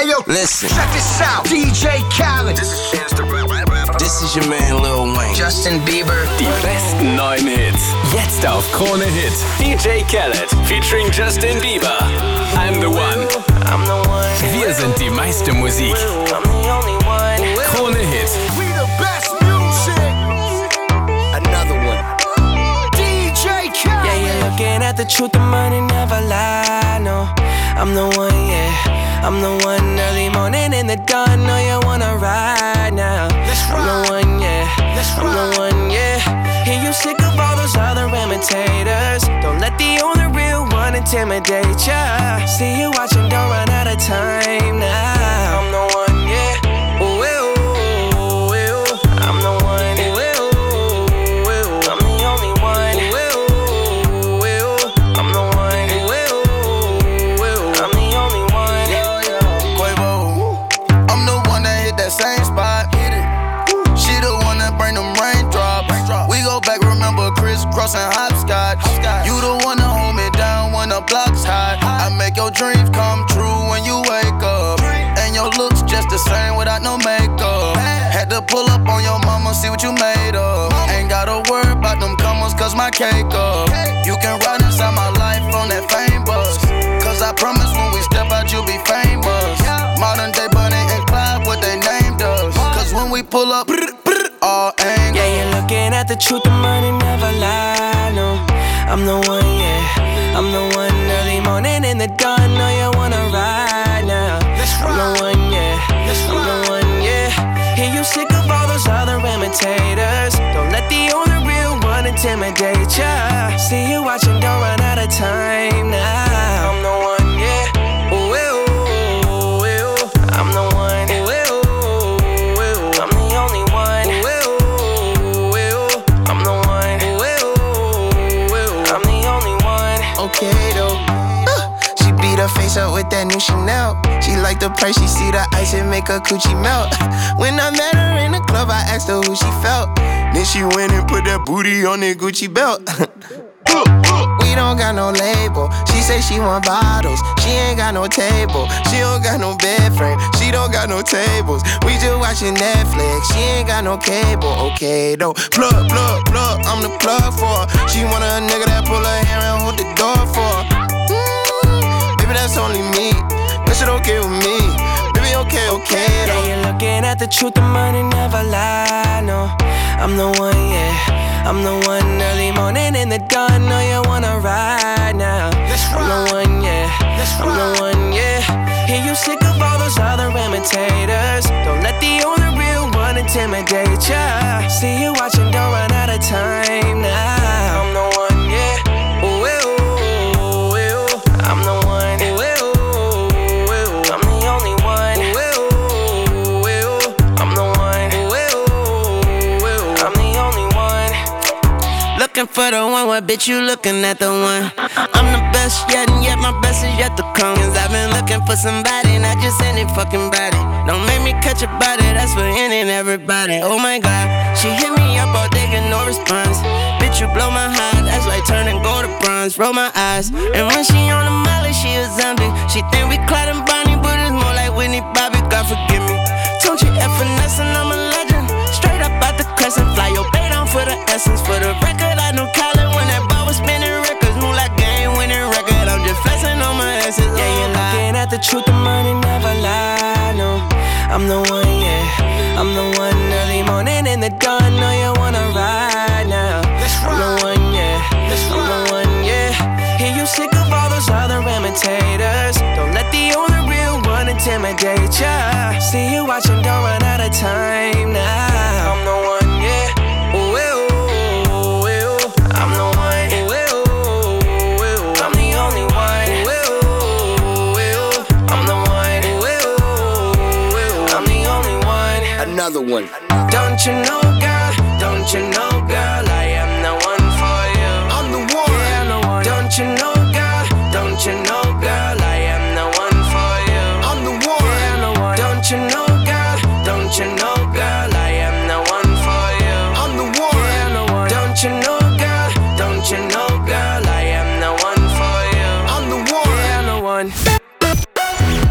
Ayo, listen. check this out. DJ Khaled. This is Chance the Rapper. This is your man Lil Wayne. Justin Bieber. Die besten neuen Hits. Jetzt auf Krone Hit. DJ Khaled featuring Justin Bieber. I'm the one. I'm the one. Wir sind die meiste Musik. I'm the only one. Krone Hit. We the best music. Another one. DJ Khaled. Yeah, you're looking at the truth, the money never lie, no. I'm the one, yeah. I'm the one, early morning in the dawn. Know you wanna ride now. I'm the one, yeah. I'm the one, yeah. Hear you sick of all those other imitators. Don't let the only real one intimidate ya. See you watching, don't run out of time now. I'm the one, yeah. Ooh, ooh, ooh, ooh. I'm the one, ooh, ooh, ooh. I'm the only one, ooh, ooh, ooh. I'm the one, ooh, ooh, ooh. I'm the only one. Quavo, I'm the one that hit that same spot. She the one that bring them raindrops. We go back, remember crisscrossing hopscotch. You the one that hold me down when the block's hot. I make your dreams come true when you wake up. And your looks just the same without no makeup. Had to pull up on your mama, see what you made of. Ain't gotta worry about them comers, cause my cake up. You can ride inside my life on that fame bus. Cause I promise when we step out, you'll be famous. Modern day Bonnie and Clyde, what they named us. Cause when we pull up, all angles. Yeah, you're looking at the truth, the money never lie, no. I'm the one, yeah. I'm the one, early morning in the dawn. Know you wanna ride now. I'm the one, yeah. I'm the one, yeah. Hear you sick of all those other imitators. Don't let the only real one intimidate ya. See you watching, don't run out of time now. I'm the one, yeah. Ooh, ooh, ooh, ooh. I'm the one, ooh, ooh, ooh. I'm the only one. Ooh, ooh, ooh. I'm the one. Ooh, ooh, ooh. I'm the only one. Okay though. She beat her face up with that new Chanel. She like the price, she see the ice and make her coochie melt. When I met her in the club, I asked her who she felt. Then she went and put that booty on that Gucci belt. We don't got no label. She say she want bottles. She ain't got no table. She don't got no bed frame. She don't got no tables. We just watching Netflix. She ain't got no cable. Okay though. Plug, plug, plug. I'm the plug for her. She want a nigga that pull her hair and hold the door for her. Baby, that's only me. That shit okay with me. Baby, okay, okay though. Yeah, you're looking at the truth, the money never lie, no. I'm the one, yeah. I'm the one, early morning in the dawn. Know you wanna ride now. I'm the one, yeah. I'm the one, yeah. Hear you sick of all those other imitators. Don't let the only real one intimidate ya. See you watching, don't run out of time now. I'm the one, yeah. Ooh, ooh, ooh, ooh. I'm the one. Ooh, ooh, ooh. I'm the only one. Ooh, ooh, ooh. I'm the one. Ooh, ooh, ooh. I'm the only one. Looking for the one, what bitch you looking at the one? I'm the best yet, and yet my best is yet to come. Cause I've been looking for somebody, not just any fucking body. Don't make me catch a body, that's for any and everybody. Oh my god, she hit me up all day, get no response. Bitch, you blow my heart, that's like turning gold to bronze. Roll my eyes, and when she on the molly, she a zombie. She think we Clyde and Bonnie, but it's more like Whitney Bobby, God forgive me. Don't you F finesse and I'm a legend. Straight up out the crescent, fly your bait on for the essence. For the record, I knew Colin when that ball was spinning records. Move like game winning record, I'm just flexing on my essence. Yeah, you're looking at the truth, the money never lie, no. I'm the one, yeah. I'm the one, early morning in the dawn. Know you wanna ride now. I'm the one, yeah. I'm the one, yeah. Hear you sick of all those other imitators. Don't let the only real one intimidate ya. See you watching, don't run out of time now. I'm the one, yeah. Ooh, ooh, ooh, ooh. I'm the one. Ooh, ooh, ooh. I'm the only one. Ooh, ooh, ooh. I'm the one. Ooh, ooh, ooh. I'm the only one. Another one. Don't you know, girl? Don't you know, girl?